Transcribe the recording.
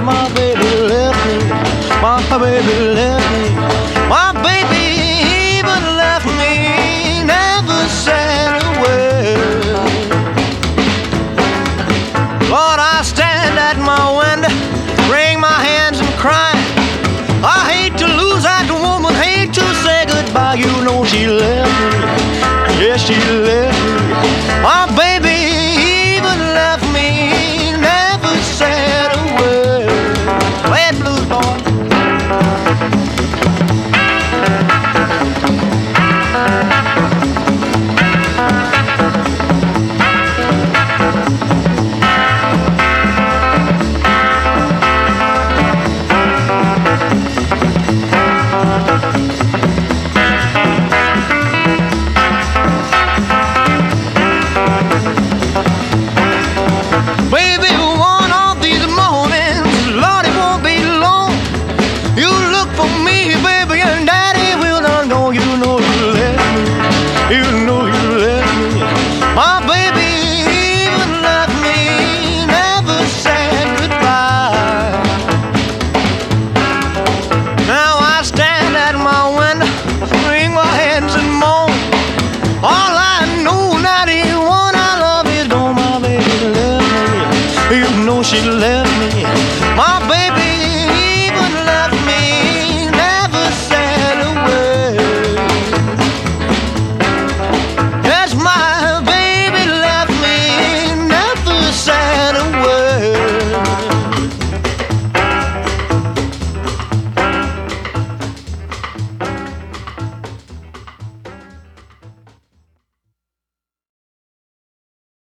my baby left me. My baby left me. My baby even left me, never said a word. Lord, I stand at my window, wring my hands and cry. I hate to lose that woman, hate to say goodbye. You know she left me, yes she left me. My baby even left me, never said a word. Play it, blues boy. Baby, one of these mornings, Lord, it won't be long. You look for me, baby, and Daddy will not know. You know you left me, you know you left me. My baby even left me, never said goodbye. Now I stand at my window, wring my hands and moan. All I know, not even one I love is gone. My baby left me, you know she left me. My baby